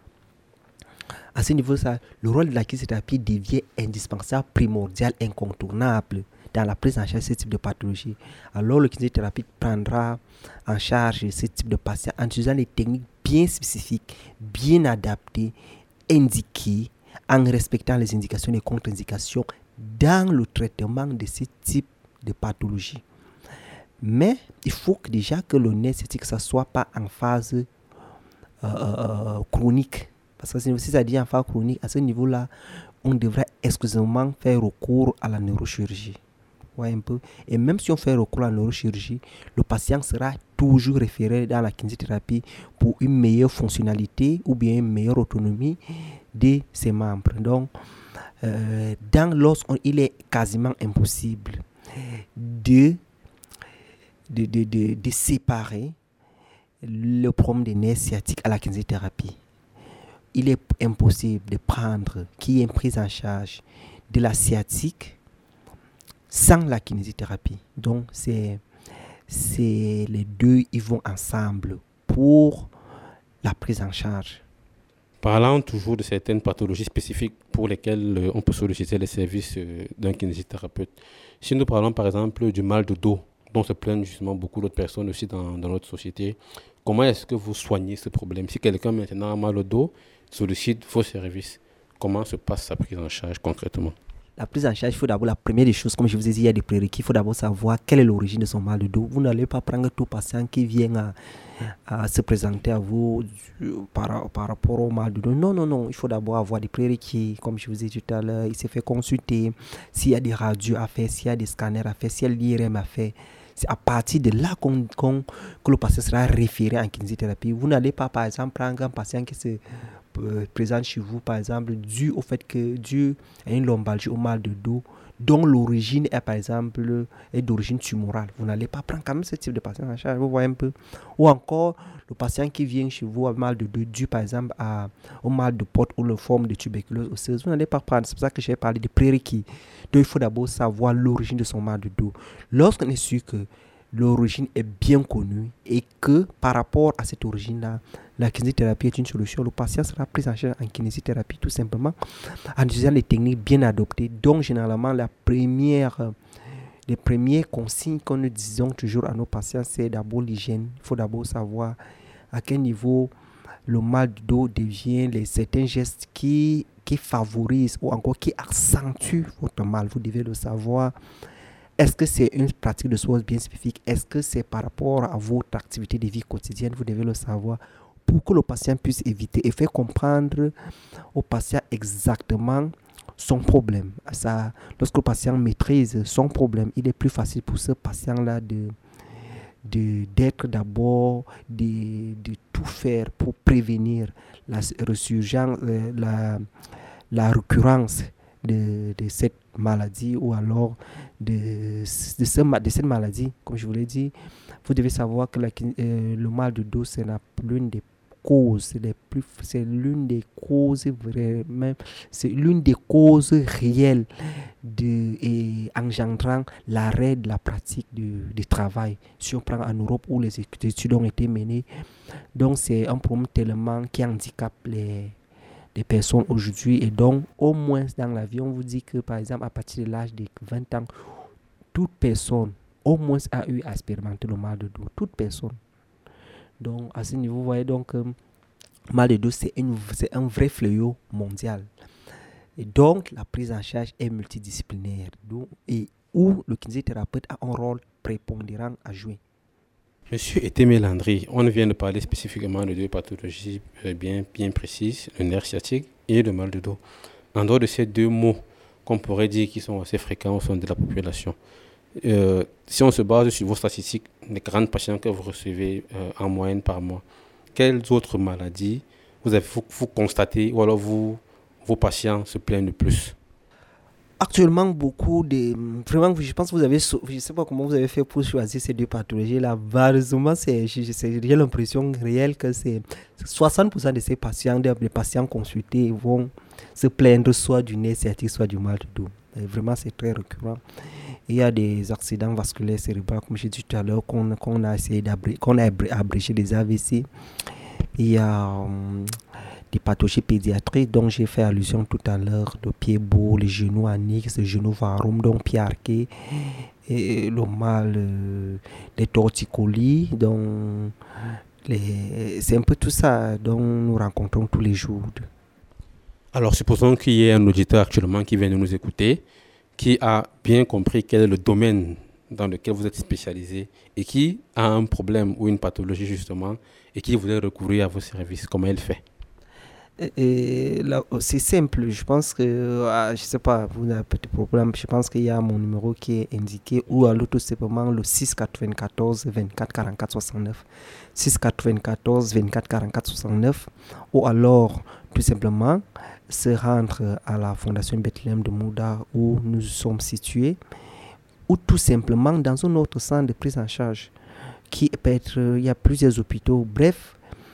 À ce niveau, le rôle de la kinésithérapie devient indispensable, primordial, incontournable dans la prise en charge de ce type de pathologie. Alors, le kinésithérapeute prendra en charge ce type de patient en utilisant des techniques bien spécifiques, bien adaptées, indiquées, en respectant les indications et contre-indications dans le traitement de ce type de pathologie. Mais il faut que déjà que le nerf sciatique ne soit pas en phase chronique. Parce que si ça dit en phase chronique, à ce niveau-là, on devrait exclusivement faire recours à la neurochirurgie. Ouais, un peu. Et même si on fait recours à la neurochirurgie, le patient sera toujours référé dans la kinésithérapie pour une meilleure fonctionnalité ou bien une meilleure autonomie de ses membres. Donc, lorsqu'il est quasiment impossible de séparer le problème des nerfs sciatiques à la kinésithérapie, il est impossible de prendre, qui est une prise en charge de la sciatique sans la kinésithérapie. Donc, c'est les deux, ils vont ensemble pour la prise en charge. Parlant toujours de certaines pathologies spécifiques pour lesquelles on peut solliciter les services d'un kinésithérapeute. Si nous parlons par exemple du mal de dos, dont se plaignent justement beaucoup d'autres personnes aussi dans notre société, comment est-ce que vous soignez ce problème? Si quelqu'un maintenant a mal au dos, sollicite vos services, comment se passe sa prise en charge concrètement? La prise en charge, il faut d'abord, la première des choses, comme je vous ai dit, il y a des prérequis, il faut d'abord savoir quelle est l'origine de son mal de dos. Vous n'allez pas prendre tout patient qui vient à se présenter à vous par rapport au mal de dos. Non, il faut d'abord avoir des prérequis, comme je vous ai dit tout à l'heure, il s'est fait consulter, s'il y a des radios à faire, s'il y a des scanners à faire, s'il y a l'IRM à faire. C'est à partir de là que le patient sera référé en kinésithérapie. Vous n'allez pas, par exemple, prendre un patient qui se présente chez vous, par exemple, dû à une lombalgie, au mal de dos, dont l'origine est, par exemple, d'origine tumorale. Vous n'allez pas prendre quand même ce type de patient en charge, vous voyez un peu. Ou encore, le patient qui vient chez vous avec mal de dos, dû, par exemple, au mal de porte ou la forme de tuberculose osseuse, vous n'allez pas prendre. C'est pour ça que j'ai parlé de prérequis. Donc, il faut d'abord savoir l'origine de son mal de dos. Lorsqu'on est sûr que l'origine est bien connue et que par rapport à cette origine-là, la kinésithérapie est une solution, le patient sera pris en charge en kinésithérapie tout simplement en utilisant les techniques bien adoptées. Donc, généralement, les premières consignes que nous disons toujours à nos patients, c'est d'abord l'hygiène. Il faut d'abord savoir à quel niveau le mal de dos devient certains gestes qui favorisent ou encore qui accentuent votre mal. Vous devez le savoir. Est-ce que c'est une pratique de sport bien spécifique? Est-ce que c'est par rapport à votre activité de vie quotidienne? Vous devez le savoir pour que le patient puisse éviter et faire comprendre au patient exactement son problème. Lorsque le patient maîtrise son problème, il est plus facile pour ce patient-là d'être d'abord, de tout faire pour prévenir la résurgence, la récurrence de cette maladie ou alors de cette maladie. Comme je vous l'ai dit, vous devez savoir que le mal de dos, c'est l'une des causes, c'est l'une des causes vraiment, c'est l'une des causes réelles et engendrant l'arrêt de la pratique du travail. Si on prend en Europe où les études ont été menées, donc c'est un problème tellement qui handicape les personnes aujourd'hui. Et donc, au moins dans la vie, on vous dit que, par exemple, à partir de l'âge de 20 ans, toute personne, au moins, a eu à expérimenter le mal de dos. Toute personne. Donc, à ce niveau, vous voyez, donc, mal de dos, c'est un vrai fléau mondial. Et donc, la prise en charge est multidisciplinaire. Et où le kinésithérapeute a un rôle prépondérant à jouer. Monsieur Etemé Landry, on vient de parler spécifiquement de deux pathologies bien précises, le nerf sciatique et le mal de dos. En dehors de ces deux mots qu'on pourrait dire qui sont assez fréquents au sein de la population, si on se base sur vos statistiques, les grandes patients que vous recevez en moyenne par mois, quelles autres maladies vous constatez ou alors vos patients se plaignent le plus? Actuellement, beaucoup de... Vraiment, je pense que vous avez... Je ne sais pas comment vous avez fait pour choisir ces deux pathologies-là. Malheureusement, j'ai l'impression réelle que c'est 60% de ces patients, des patients consultés, vont se plaindre soit du nerf sciatique, soit du mal de dos. Et vraiment, c'est très récurrent. Il y a des accidents vasculaires cérébraux, comme j'ai dit tout à l'heure, qu'on a essayé d'abréger des AVC. Il y a des pathologies pédiatriques dont j'ai fait allusion tout à l'heure, le pied beau, les genoux annexes, le genou varum, donc pied arqué, et le mal, les torticolis, donc c'est un peu tout ça dont nous rencontrons tous les jours. Alors, supposons qu'il y ait un auditeur actuellement qui vient de nous écouter, qui a bien compris quel est le domaine dans lequel vous êtes spécialisé et qui a un problème ou une pathologie justement et qui voudrait recourir à vos services. Comment il fait? Et là, c'est simple, je pense que, je ne sais pas, vous n'avez pas de problème, je pense qu'il y a mon numéro qui est indiqué, ou alors tout simplement le 694 24 44 69, 694 24 44 69, ou alors tout simplement se rendre à la Fondation Bethléem de Mouda où nous sommes situés, ou tout simplement dans un autre centre de prise en charge, qui peut être, il y a plusieurs hôpitaux, bref.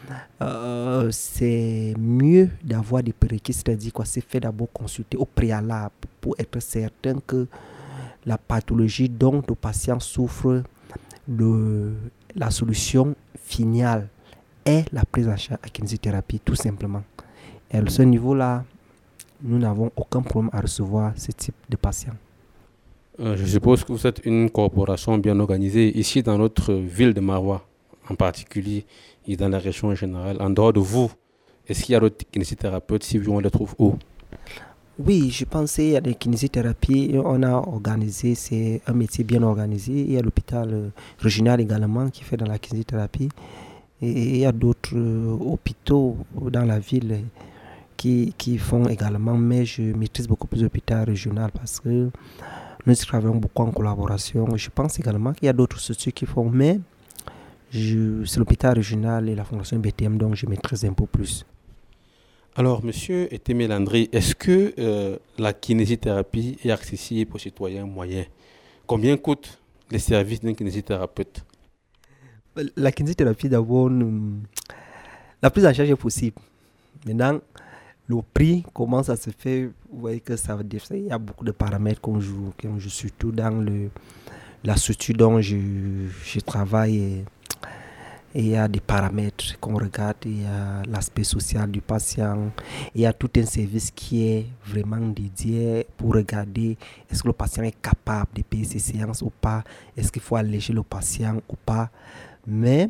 C'est mieux d'avoir des prérequis, c'est-à-dire quoi, c'est fait d'abord consulter au préalable pour être certain que la pathologie dont le patient souffre, la solution finale est la prise en charge à kinésithérapie, tout simplement. Et à ce niveau-là, nous n'avons aucun problème à recevoir ce type de patient. Je suppose que vous êtes une corporation bien organisée ici dans notre ville de Maroua en particulier et dans la région en général. En dehors de vous, est-ce qu'il y a d'autres kinésithérapeutes, si on les trouve où? Oui, je pense qu'il y a des kinésithérapies. On a organisé, c'est un métier bien organisé. Il y a l'hôpital régional également qui fait dans la kinésithérapie. Et il y a d'autres hôpitaux dans la ville qui font également. Mais je maîtrise beaucoup plus l'hôpital régional parce que nous travaillons beaucoup en collaboration. Je pense également qu'il y a d'autres structures qui font. Mais c'est l'hôpital régional et la Fondation BTM, donc je maîtrise un peu plus. Alors, monsieur Etemé Landry, est-ce que la kinésithérapie est accessible aux citoyens moyens? Combien coûtent les services d'un kinésithérapeute? La kinésithérapie, d'abord, la prise en charge est possible. Maintenant, le prix, comment ça se fait? Vous voyez que ça veut dire il y a beaucoup de paramètres qu'on joue surtout dans la structure dont je travaille. Et il y a des paramètres qu'on regarde, il y a l'aspect social du patient, il y a tout un service qui est vraiment dédié pour regarder est-ce que le patient est capable de payer ses séances ou pas, est-ce qu'il faut alléger le patient ou pas. Mais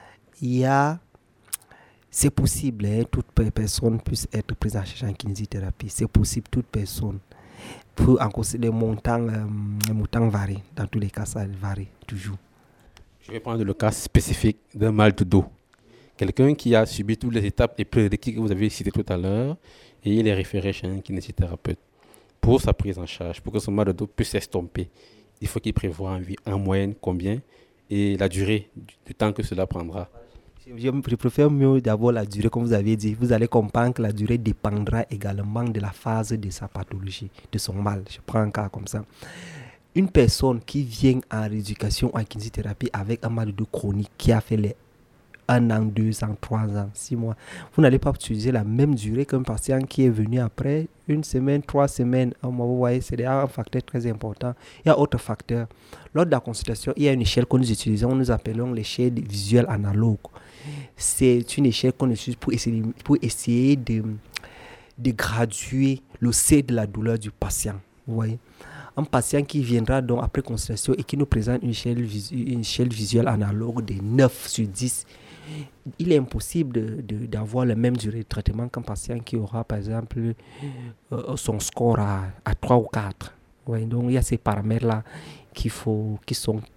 c'est possible, toute personne puisse être prise en charge en kinésithérapie, c'est possible, toute personne. Les montants varient, dans tous les cas ça varie toujours. Je vais prendre le cas spécifique d'un mal de dos. Quelqu'un qui a subi toutes les étapes et prérequis que vous avez citées tout à l'heure et il est référé chez un kinésithérapeute. Pour sa prise en charge, pour que son mal de dos puisse s'estomper, il faut qu'il prévoie en moyenne combien et la durée du temps que cela prendra. Je préfère mieux d'abord la durée, comme vous avez dit. Vous allez comprendre que la durée dépendra également de la phase de sa pathologie, de son mal. Je prends un cas comme ça. Une personne qui vient en rééducation en kinésithérapie avec un mal de dos chronique qui a fait les 1 an, 2 ans, 3 ans, 6 mois, vous n'allez pas utiliser la même durée qu'un patient qui est venu après 1 semaine, 3 semaines, 1 mois. Vous voyez, c'est un facteur très important. Il y a autre facteur. Lors de la consultation, il y a une échelle que nous utilisons, nous appelons l'échelle visuelle analogue. C'est une échelle qu'on utilise pour essayer de graduer le seuil de la douleur du patient. Vous voyez, un patient qui viendra donc après consultation et qui nous présente une échelle visuelle analogue de 9 sur 10, il est impossible d'avoir la même durée de traitement qu'un patient qui aura par exemple son score à 3 ou 4. Ouais, donc il y a ces paramètres-là qui sont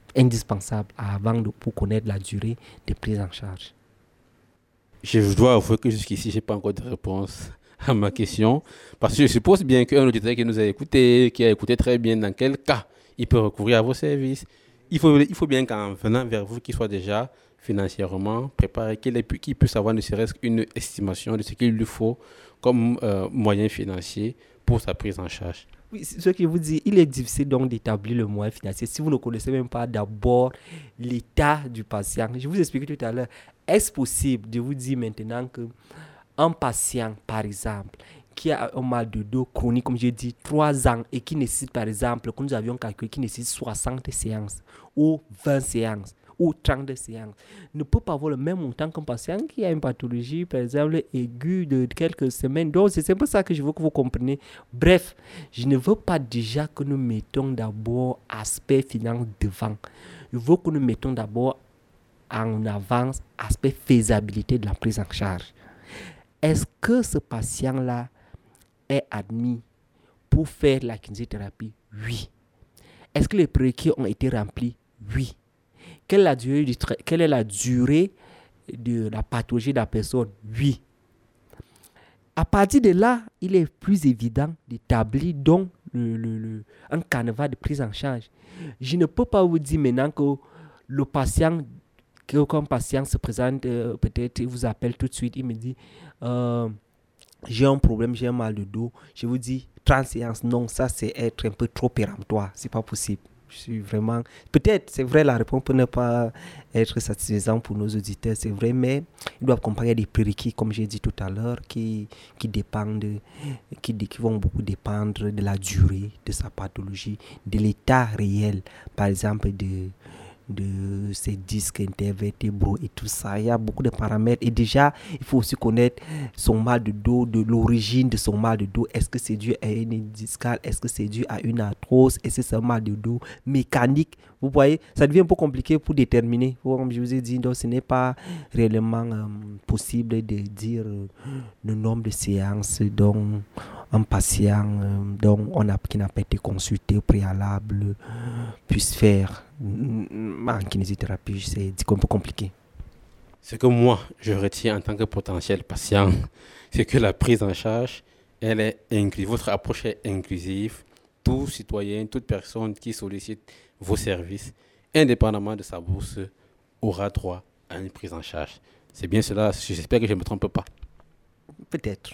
indispensable pour connaître la durée de prise en charge? Je dois avouer que jusqu'ici, je n'ai pas encore de réponse à ma question. Parce que je suppose bien qu'un auditeur qui nous a écouté, qui a écouté très bien dans quel cas il peut recourir à vos services, il faut bien qu'en venant vers vous, qu'il soit déjà financièrement préparé, qu'il puisse avoir ne serait-ce qu'une estimation de ce qu'il lui faut comme moyen financier pour sa prise en charge. Oui, c'est ce que je vous dis, il est difficile donc d'établir le moyen financier si vous ne connaissez même pas d'abord l'état du patient. Je vous expliquais tout à l'heure, est-ce possible de vous dire maintenant qu'un patient, par exemple, qui a un mal de dos chronique, comme j'ai dit, 3 ans, et qui nécessite, par exemple, comme nous avions calculé, qui nécessite 60 séances, ou 20 séances, ou 30 séances, ne peut pas avoir le même montant qu'un patient qui a une pathologie, par exemple, aiguë de quelques semaines. Donc, c'est pour ça que je veux que vous compreniez. Bref, je ne veux pas déjà que nous mettons d'abord aspect financier devant. Je veux que nous mettons d'abord en avance aspect faisabilité de la prise en charge. Est-ce que ce patient-là est admis pour faire la kinésithérapie? Oui. Est-ce que les prérequis ont été remplis? Oui. Quelle est la durée de la pathologie de la personne? Oui. À partir de là, il est plus évident d'établir donc un canevas de prise en charge. Je ne peux pas vous dire maintenant que le patient, qu'un patient se présente, peut-être il vous appelle tout de suite, il me dit j'ai un problème, j'ai un mal de dos. Je vous dis 30 séances. Non, ça c'est être un peu trop péremptoire. C'est pas possible. Je suis vraiment... Peut-être, c'est vrai, la réponse peut ne pas être satisfaisante pour nos auditeurs, c'est vrai, mais ils doivent comparer des prérequis, comme j'ai dit tout à l'heure, qui vont beaucoup dépendre de la durée de sa pathologie, de l'état réel, par exemple, de ces disques intervertébraux et tout ça. Il y a beaucoup de paramètres. Et déjà, il faut aussi connaître son mal de dos, de l'origine de son mal de dos. Est-ce que c'est dû à une discale? Est-ce que c'est dû à une arthrose? Est-ce que c'est un mal de dos mécanique? Vous voyez, ça devient un peu compliqué pour déterminer. Comme je vous ai dit, donc ce n'est pas réellement possible de dire le nombre de séances dont un patient qui n'a pas été consulté au préalable puisse faire en kinésithérapie. C'est un peu compliqué. Ce que moi, je retiens en tant que potentiel patient, c'est que la prise en charge, elle est inclusive. Votre approche est inclusive. Tout citoyen, toute personne qui sollicite vos services, indépendamment de sa bourse, aura droit à une prise en charge. C'est bien cela. J'espère que je ne me trompe pas. Peut-être.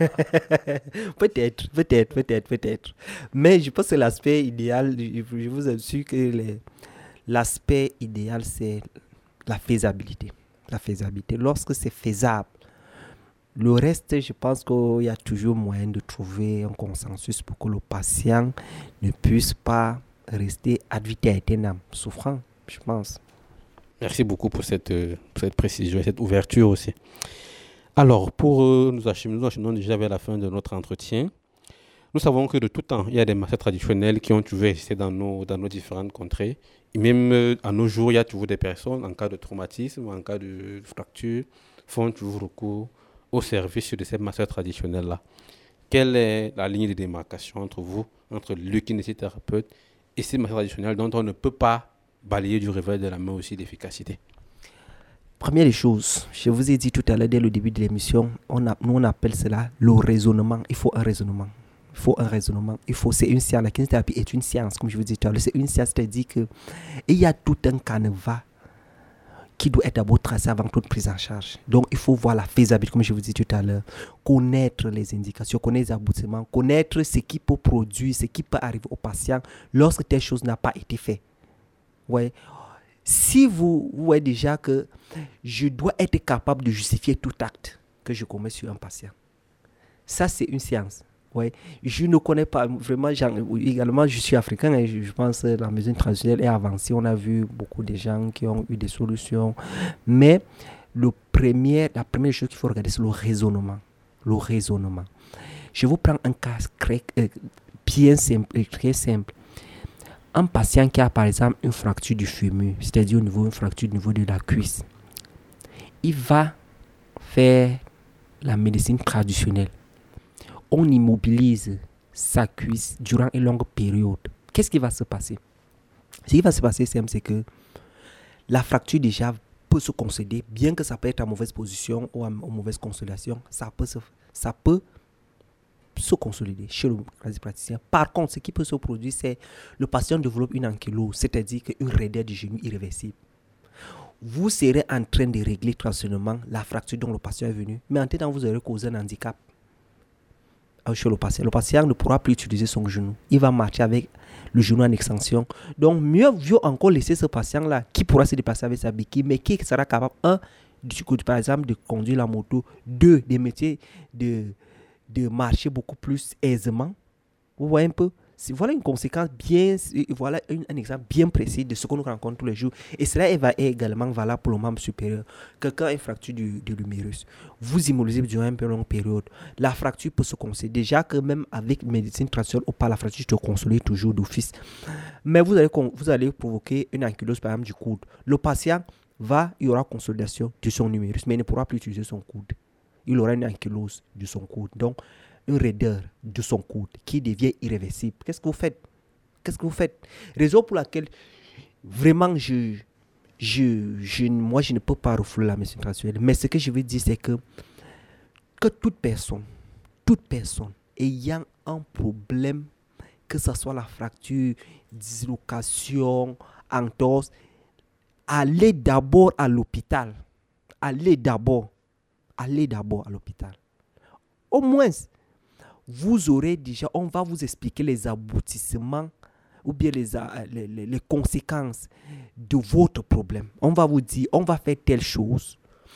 peut-être. Mais je pense que l'aspect idéal, je vous assure que l'aspect idéal, c'est la faisabilité. La faisabilité. Lorsque c'est faisable, le reste, je pense qu'il y a toujours moyen de trouver un consensus pour que le patient ne puisse pas rester ad vitam aeternam, souffrant, je pense. Merci beaucoup pour cette précision et cette ouverture aussi. Alors, pour nous acheminons déjà vers la fin de notre entretien. Nous savons que de tout temps, il y a des masseurs traditionnels qui ont toujours existé dans nos différentes contrées. Et même à nos jours, il y a toujours des personnes, en cas de traumatisme, en cas de fracture, font toujours recours au service de ces masseurs traditionnels-là. Quelle est la ligne de démarcation entre vous, entre le kinésithérapeute et ces masseurs traditionnels dont on ne peut pas balayer du revers de la main aussi l'efficacité? Première des choses, je vous ai dit tout à l'heure dès le début de l'émission, on appelle cela le raisonnement. Il faut un raisonnement. C'est une science. La kinésithérapie est une science, comme je vous dis tout à l'heure. C'est une science, c'est-à-dire qu'il y a tout un canevas qui doit être d'abord tracé avant toute prise en charge. Donc, il faut voir la faisabilité, comme je vous dis tout à l'heure. Connaître les indications, connaître les aboutissements, connaître ce qui peut produire, ce qui peut arriver au patient lorsque telle chose n'a pas été faite. Ouais. Si vous voyez déjà que je dois être capable de justifier tout acte que je commets sur un patient, ça c'est une science. Ouais. Je ne connais pas vraiment, également je suis africain et je pense que la médecine traditionnelle est avancée. On a vu beaucoup de gens qui ont eu des solutions. Mais la première chose qu'il faut regarder, c'est le raisonnement. Je vous prends un cas bien simple, très simple. Un patient qui a par exemple une fracture du fémur, c'est-à-dire une fracture au niveau de la cuisse, il va faire la médecine traditionnelle. On immobilise sa cuisse durant une longue période. Qu'est-ce qui va se passer? Ce qui va se passer, c'est que la fracture déjà peut se consolider, bien que ça peut être en mauvaise position ou en mauvaise consolidation, ça peut se consolider chez le praticien. Par contre, ce qui peut se produire, c'est le patient développe une ankylose, c'est-à-dire une raideur du genou irréversible. Vous serez en train de régler traditionnellement la fracture dont le patient est venu, mais en temps, vous aurez causé un handicap chez le patient. Le patient ne pourra plus utiliser son genou. Il va marcher avec le genou en extension. Donc, mieux vaut encore laisser ce patient-là qui pourra se déplacer avec sa béquille, mais qui sera capable, par exemple, de conduire la moto, deux, des métiers de marcher beaucoup plus aisément. Vous voyez un peu? Voilà une conséquence voilà un exemple bien précis de ce qu'on rencontre tous les jours. Et cela est également valable pour le membre supérieur. Quelqu'un a une fracture du l'humérus. Vous immobilisez durant une longue période. La fracture peut se consolider. Déjà que même avec médecine traditionnelle ou pas, la fracture se consolide toujours d'office. Mais vous allez provoquer une ankylose par exemple du coude. Le patient il y aura consolidation de son humérus, mais il ne pourra plus utiliser son coude. Il aura une ankylose de son coude. Donc, une raideur de son coude qui devient irréversible. Qu'est-ce que vous faites? Raison pour laquelle vraiment moi je ne peux pas refouler la médecine traditionnelle. Mais ce que je veux dire, c'est que toute personne ayant un problème, que ce soit la fracture, dislocation, entorse, allez d'abord à l'hôpital. Allez d'abord à l'hôpital. Au moins, vous aurez déjà, on va vous expliquer les aboutissements ou bien les conséquences de votre problème. On va vous dire, on va faire telle chose.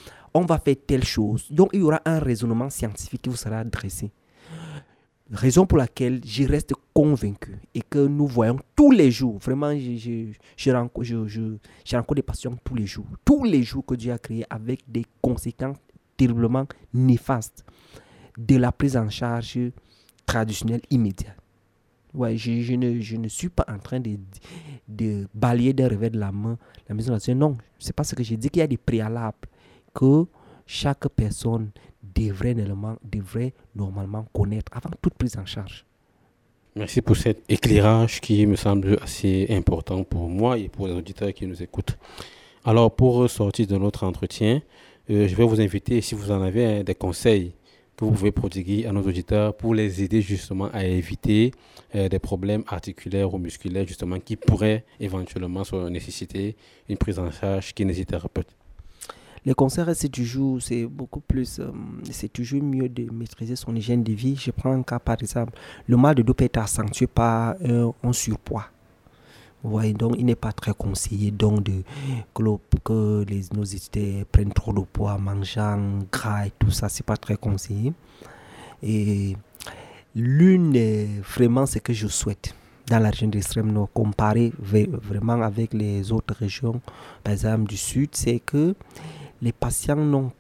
Donc, il y aura un raisonnement scientifique qui vous sera adressé. Raison pour laquelle je reste convaincu et que nous voyons tous les jours, vraiment, je rencontre des patients tous les jours que Dieu a créé avec des conséquences terriblement néfastes de la prise en charge traditionnelle immédiate. Ouais, je ne suis pas en train de balayer d'un revers de la main la maison traditionnelle. Non, c'est pas ce que j'ai dit, qu'il y a des préalables que chaque personne devrait normalement connaître avant toute prise en charge. Merci pour cet éclairage qui me semble assez important pour moi et pour les auditeurs qui nous écoutent. Alors, pour sortir de notre entretien, je vais vous inviter, si vous en avez des conseils que vous pouvez prodiguer à nos auditeurs pour les aider justement à éviter des problèmes articulaires ou musculaires justement qui pourraient éventuellement nécessiter une prise en charge kinésithérapeute. Les conseils, c'est toujours mieux de maîtriser son hygiène de vie. Je prends un cas par exemple, le mal de dos peut être accentué par un surpoids. Vous voyez, donc il n'est pas très conseillé donc que nos étudiants prennent trop de poids, mangeant gras et tout ça, c'est pas très conseillé. Et vraiment ce que je souhaite dans la région de l'extrême nord, comparé vraiment avec les autres régions, par exemple du sud, c'est que les patients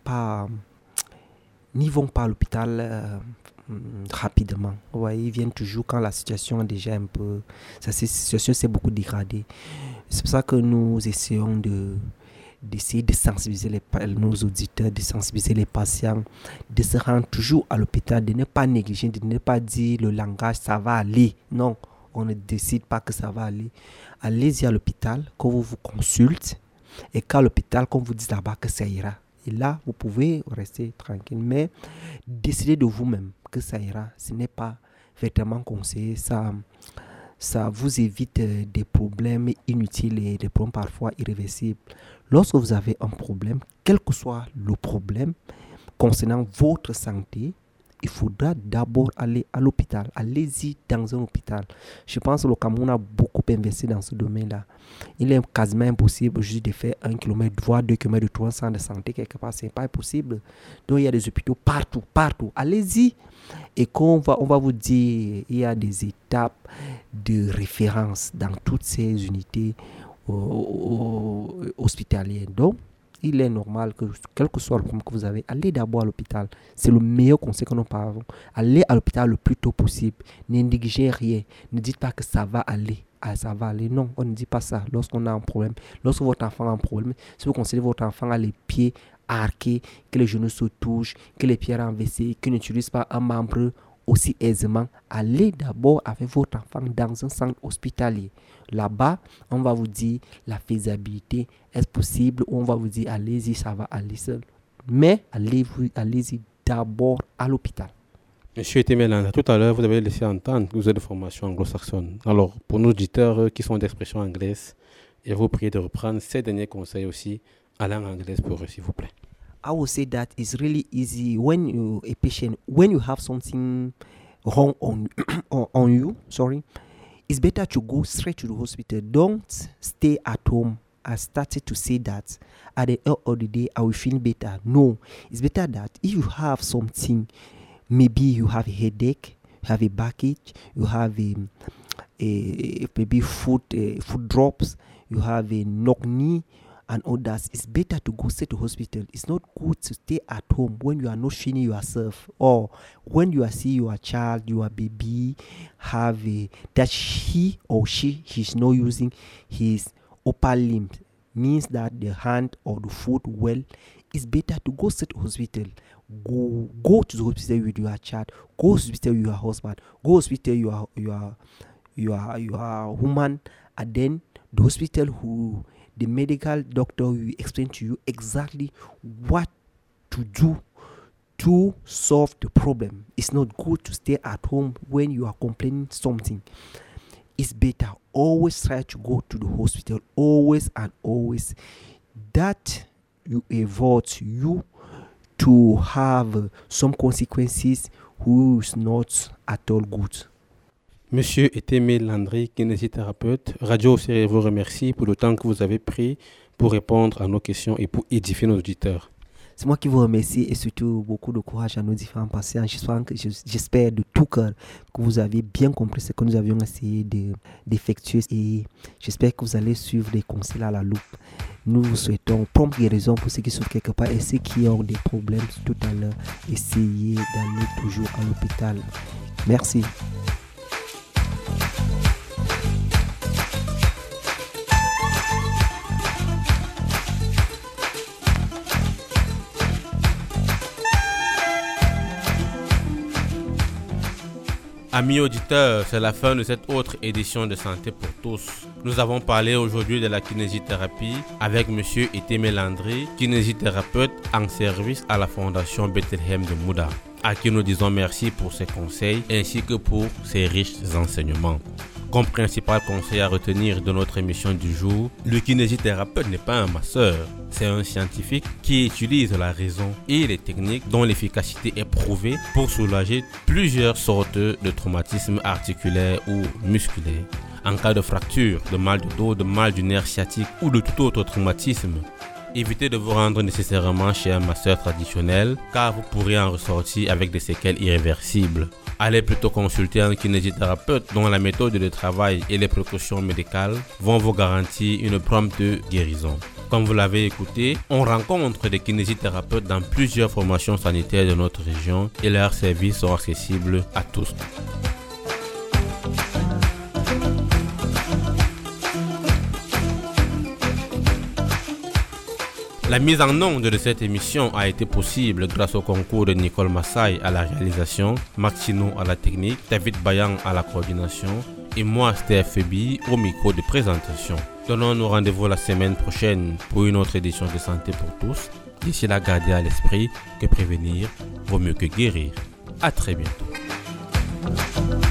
n'y vont pas à l'hôpital rapidement. Ouais, ils viennent toujours quand la situation est déjà un peu... La situation s'est beaucoup dégradée. C'est pour ça que nous essayons d'essayer de sensibiliser nos auditeurs, de sensibiliser les patients, de se rendre toujours à l'hôpital, de ne pas négliger, de ne pas dire le langage, ça va aller. Non, on ne décide pas que ça va aller. Allez-y à l'hôpital, qu'on vous consulte, et qu'à l'hôpital, qu'on vous dise là-bas que ça ira. Et là, vous pouvez rester tranquille, mais décidez de vous-même que ça ira. Ce n'est pas véritablement conseillé. Ça vous évite des problèmes inutiles et des problèmes parfois irréversibles. Lorsque vous avez un problème, quel que soit le problème concernant votre santé, il faudra d'abord aller à l'hôpital. Allez-y dans un hôpital. Je pense que le Cameroun a beaucoup investi dans ce domaine-là. Il est quasiment impossible juste de faire 1 km, voire 2 km de 300 de santé quelque part. Ce n'est pas possible. Donc il y a des hôpitaux partout. Allez-y. Et on va vous dire, il y a des étapes de référence dans toutes ces unités hospitalières. Donc, il est normal que, quel que soit le problème que vous avez, allez d'abord à l'hôpital. C'est le meilleur conseil que nous parlons. Allez à l'hôpital le plus tôt possible. Ne négligez rien. Ne dites pas que ça va aller. Ça va aller. Non, on ne dit pas ça lorsqu'on a un problème. Lorsque votre enfant a un problème, si vous considérez votre enfant a les pieds arqués, que les genoux se touchent, que les pieds renversés, qu'il n'utilise pas un membre, aussi aisément, allez d'abord avec votre enfant dans un centre hospitalier. Là-bas, on va vous dire la faisabilité, est-ce possible, ou on va vous dire allez-y, ça va aller seul. Mais allez-y d'abord à l'hôpital. Monsieur Etemelandri, tout à l'heure, vous avez laissé entendre que vous êtes de formation anglo-saxonne. Alors, pour nos auditeurs qui sont d'expression anglaise, je vous prie de reprendre ces derniers conseils aussi en langue anglaise pour eux, s'il vous plaît. I would say that it's really easy when you have something wrong on you, it's better to go straight to the hospital. Don't stay at home. I started to say that at the end of the day, I will feel better. No, it's better that if you have something, maybe you have a headache, you have a backache, you have a maybe foot drops, you have a knock knee, and others, it's better to go straight to hospital. It's not good to stay at home when you are not feeling yourself, or when you are seeing your child, your baby, that he or she's not using his upper limb, means that the hand or the foot well. It's better to go straight to hospital. Go to the hospital with your child. Go to the hospital with your husband. Go to the hospital your woman, and then the hospital the medical doctor will explain to you exactly what to do to solve the problem. It's not good to stay at home when you are complaining something. It's better always try to go to the hospital, always and always. That you avoid you to have some consequences who is not at all good. Monsieur Etemelandri, kinésithérapeute, Radio Série vous remercie pour le temps que vous avez pris pour répondre à nos questions et pour édifier nos auditeurs. C'est moi qui vous remercie et surtout beaucoup de courage à nos différents patients. J'espère de tout cœur que vous avez bien compris ce que nous avions essayé d'effectuer et j'espère que vous allez suivre les conseils à la loupe. Nous vous souhaitons prompte guérison pour ceux qui sont quelque part et ceux qui ont des problèmes tout à l'heure. Essayez d'aller toujours à l'hôpital. Merci. Amis auditeurs, c'est la fin de cette autre édition de Santé pour tous. Nous avons parlé aujourd'hui de la kinésithérapie avec M. Etemelandri, kinésithérapeute en service à la Fondation Bethlehem de Mouda, à qui nous disons merci pour ses conseils ainsi que pour ses riches enseignements. Comme principal conseil à retenir de notre émission du jour, le kinésithérapeute n'est pas un masseur, c'est un scientifique qui utilise la raison et les techniques dont l'efficacité est prouvée pour soulager plusieurs sortes de traumatismes articulaires ou musculaires. En cas de fracture, de mal de dos, de mal du nerf sciatique ou de tout autre traumatisme, évitez de vous rendre nécessairement chez un masseur traditionnel car vous pourrez en ressortir avec des séquelles irréversibles. Allez plutôt consulter un kinésithérapeute dont la méthode de travail et les précautions médicales vont vous garantir une prompte guérison. Comme vous l'avez écouté, on rencontre des kinésithérapeutes dans plusieurs formations sanitaires de notre région et leurs services sont accessibles à tous. La mise en onde de cette émission a été possible grâce au concours de Nicole Massai à la réalisation, Maxino à la technique, David Bayan à la coordination et moi, Steph Febi, au micro de présentation. Donnons-nous rendez-vous la semaine prochaine pour une autre édition de Santé pour tous. D'ici là, gardez à l'esprit que prévenir vaut mieux que guérir. À très bientôt.